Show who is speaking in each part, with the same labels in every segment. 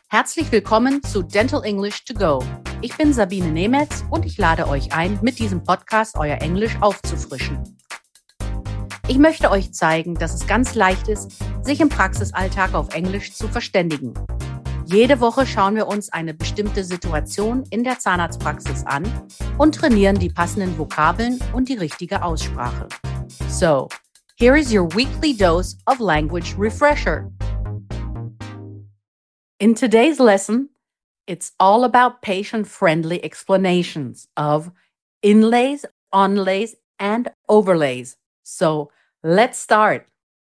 Speaker 1: Herzlich willkommen zu Dental English to Go. Ich bin Sabine Nemetz und ich lade euch ein, mit diesem Podcast euer Englisch aufzufrischen. Ich möchte euch zeigen, dass es ganz leicht ist, sich im Praxisalltag auf Englisch zu verständigen. Jede Woche schauen wir uns eine bestimmte Situation in der Zahnarztpraxis an und trainieren die passenden Vokabeln und die richtige Aussprache. So, here is your weekly dose of language refresher. In today's lesson, it's all about patient-friendly explanations of inlays, onlays, and overlays. So let's start.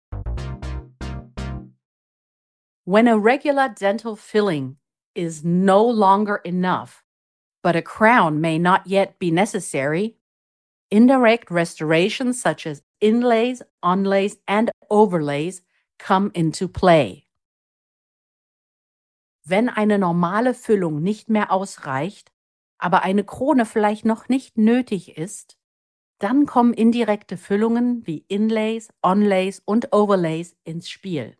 Speaker 1: When a regular dental filling is no longer enough, but a crown may not yet be necessary, indirect restorations such as inlays, onlays, and overlays come into play. Wenn eine normale Füllung nicht mehr ausreicht, aber eine Krone vielleicht noch nicht nötig ist, dann kommen indirekte Füllungen wie Inlays, Onlays und Overlays ins Spiel.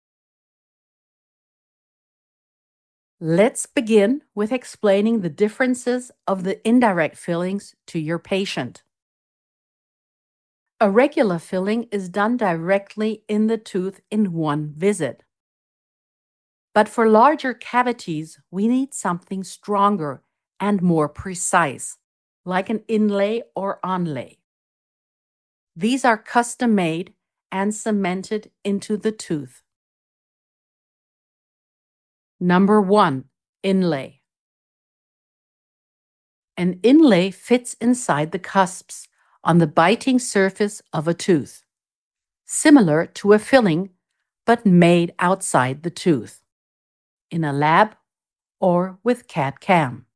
Speaker 1: Let's begin with explaining the differences of the indirect fillings to your patient. A regular filling is done directly in the tooth in one visit. But for larger cavities, we need something stronger and more precise, like an inlay or onlay. These are custom made and cemented into the tooth. Number 1, inlay. An inlay fits inside the cusps on the biting surface of a tooth, similar to a filling, but made outside the tooth, in a lab or with CAD/CAM.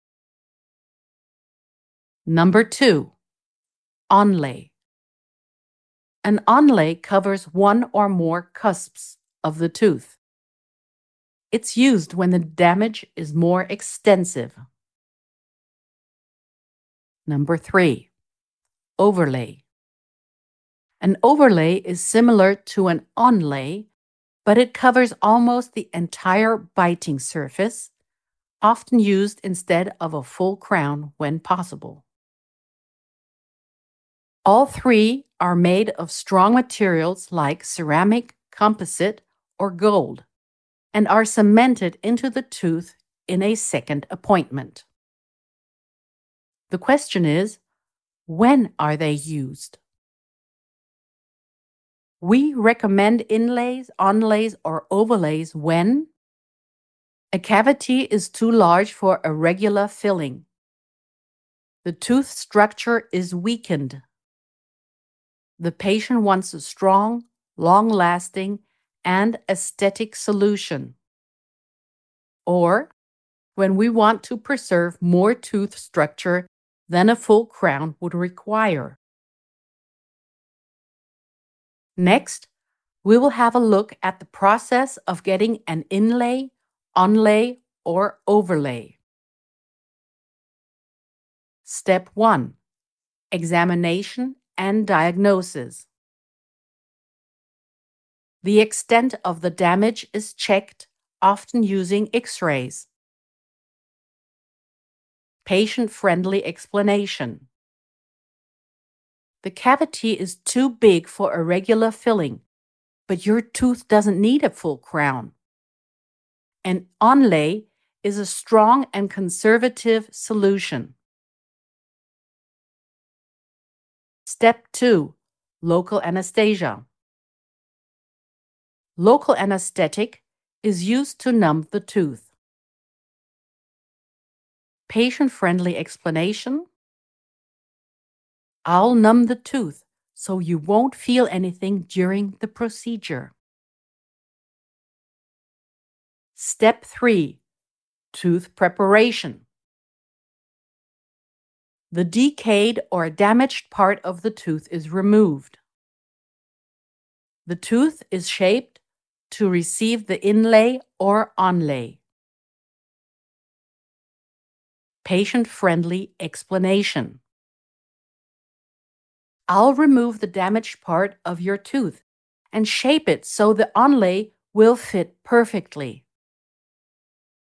Speaker 1: Number 2, onlay. An onlay covers one or more cusps of the tooth. It's used when the damage is more extensive. Number 3, overlay. An overlay is similar to an onlay, but it covers almost the entire biting surface, often used instead of a full crown when possible. All three are made of strong materials like ceramic, composite, or gold, and are cemented into the tooth in a second appointment. The question is, when are they used? We recommend inlays, onlays, or overlays when a cavity is too large for a regular filling. The tooth structure is weakened. The patient wants a strong, long-lasting, and aesthetic solution. Or when we want to preserve more tooth structure than a full crown would require. Next, we will have a look at the process of getting an inlay, onlay, or overlay. Step 1. Examination and diagnosis. The extent of the damage is checked, often using X-rays. Patient-friendly explanation. The cavity is too big for a regular filling, but your tooth doesn't need a full crown. An onlay is a strong and conservative solution. Step 2. Local anesthesia. Local anesthetic is used to numb the tooth. Patient-friendly explanation. I'll numb the tooth so you won't feel anything during the procedure. Step 3. Tooth preparation. The decayed or damaged part of the tooth is removed. The tooth is shaped to receive the inlay or onlay. Patient-friendly explanation. I'll remove the damaged part of your tooth and shape it so the onlay will fit perfectly.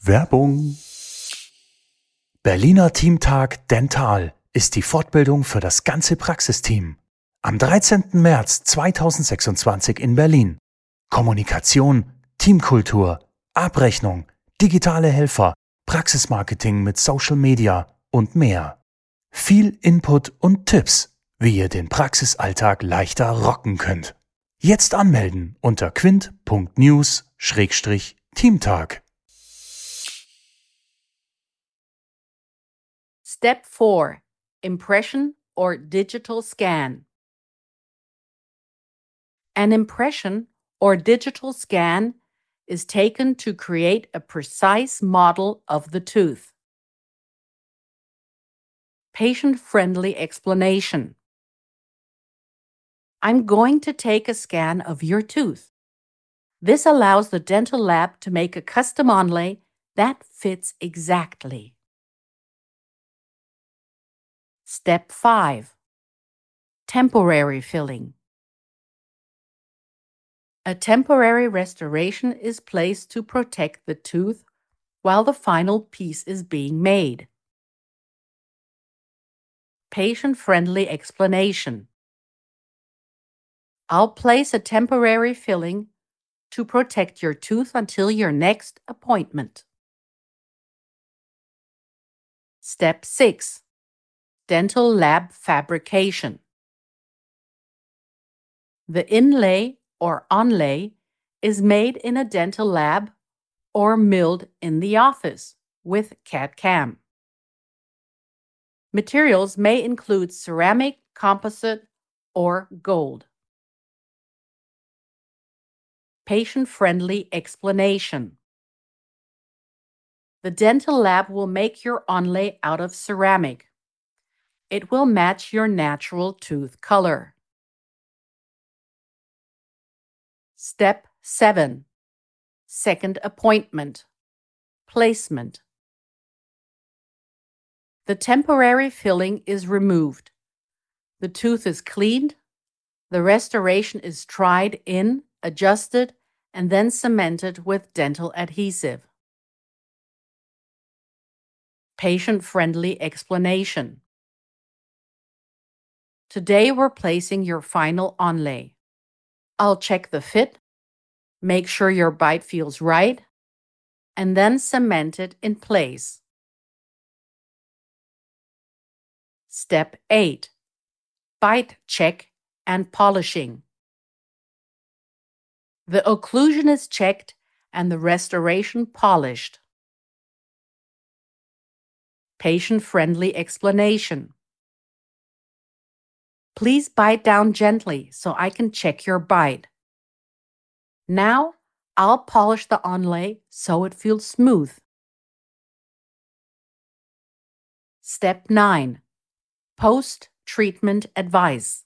Speaker 2: Werbung. Berliner Teamtag Dental ist die Fortbildung für das ganze Praxisteam. Am 13. März 2026 in Berlin. Kommunikation, Teamkultur, Abrechnung, digitale Helfer, Praxismarketing mit Social Media und mehr. Viel Input und Tipps, wie ihr den Praxisalltag leichter rocken könnt. Jetzt anmelden unter quint.news/Teamtag.
Speaker 1: Step 4. Impression or digital scan. An impression or digital scan is taken to create a precise model of the tooth. Patient-friendly explanation. I'm going to take a scan of your tooth. This allows the dental lab to make a custom onlay that fits exactly. Step 5. Temporary filling. A temporary restoration is placed to protect the tooth while the final piece is being made. Patient-friendly explanation. I'll place a temporary filling to protect your tooth until your next appointment. Step 6. Dental lab fabrication. The inlay or onlay is made in a dental lab or milled in the office with CAD/CAM. Materials may include ceramic, composite, or gold. Patient-friendly explanation. The dental lab will make your onlay out of ceramic. It will match your natural tooth color. Step 7. Second appointment. Placement. The temporary filling is removed. The tooth is cleaned. The restoration is tried in, adjusted, and then cemented with dental adhesive. Patient-friendly explanation. Today we're placing your final onlay. I'll check the fit, make sure your bite feels right, and then cement it in place. Step 8. Bite check and polishing. The occlusion is checked and the restoration polished. Patient-friendly explanation. Please bite down gently so I can check your bite. Now, I'll polish the onlay so it feels smooth. Step 9. Post-treatment advice.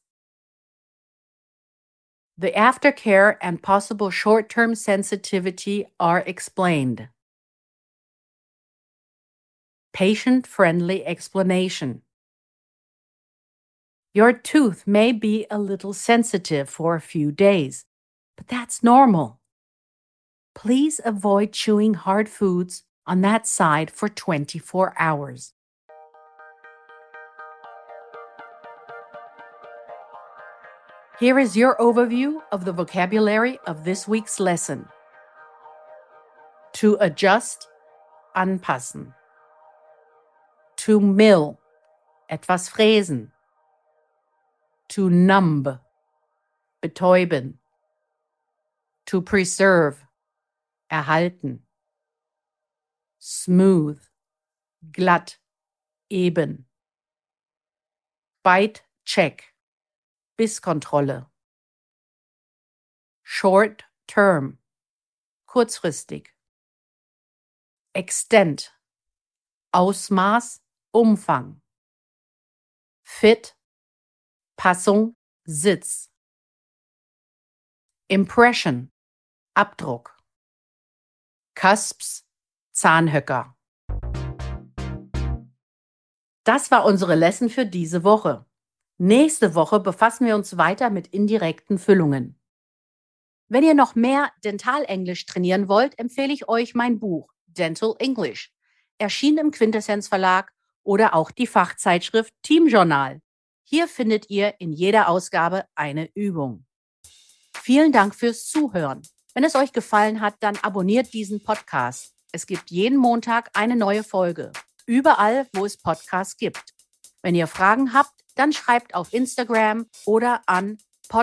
Speaker 1: The aftercare and possible short-term sensitivity are explained. Patient-friendly explanation. Your tooth may be a little sensitive for a few days, but that's normal. Please avoid chewing hard foods on that side for 24 hours. Here is your overview of the vocabulary of this week's lesson. To adjust, anpassen. To mill, etwas fräsen. To numb, betäuben. To preserve, erhalten. Smooth, glatt, eben. Bite check, Bisskontrolle. Short term, kurzfristig. Extent, Ausmaß, Umfang. Fit, Passung, Sitz. Impression, Abdruck. Cusps, Zahnhöcker. Das war unsere Lesson für diese Woche. Nächste Woche befassen wir uns weiter mit indirekten Füllungen. Wenn ihr noch mehr Dentalenglisch trainieren wollt, empfehle ich euch mein Buch Dental English, erschienen im Quintessenz Verlag oder auch die Fachzeitschrift Teamjournal. Hier findet ihr in jeder Ausgabe eine Übung. Vielen Dank fürs Zuhören. Wenn es euch gefallen hat, dann abonniert diesen Podcast. Es gibt jeden Montag eine neue Folge, überall, wo es Podcasts gibt. Wenn ihr Fragen habt, dann schreibt auf Instagram oder an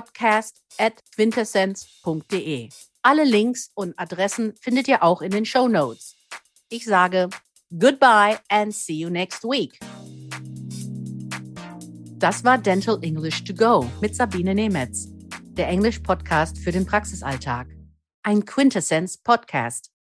Speaker 1: podcast@quintessenz.de. Alle Links und Adressen findet ihr auch in den Shownotes. Ich sage goodbye and see you next week. Das war Dental English to Go mit Sabine Nemetz, der Englisch-Podcast für den Praxisalltag. Ein Quintessenz-Podcast.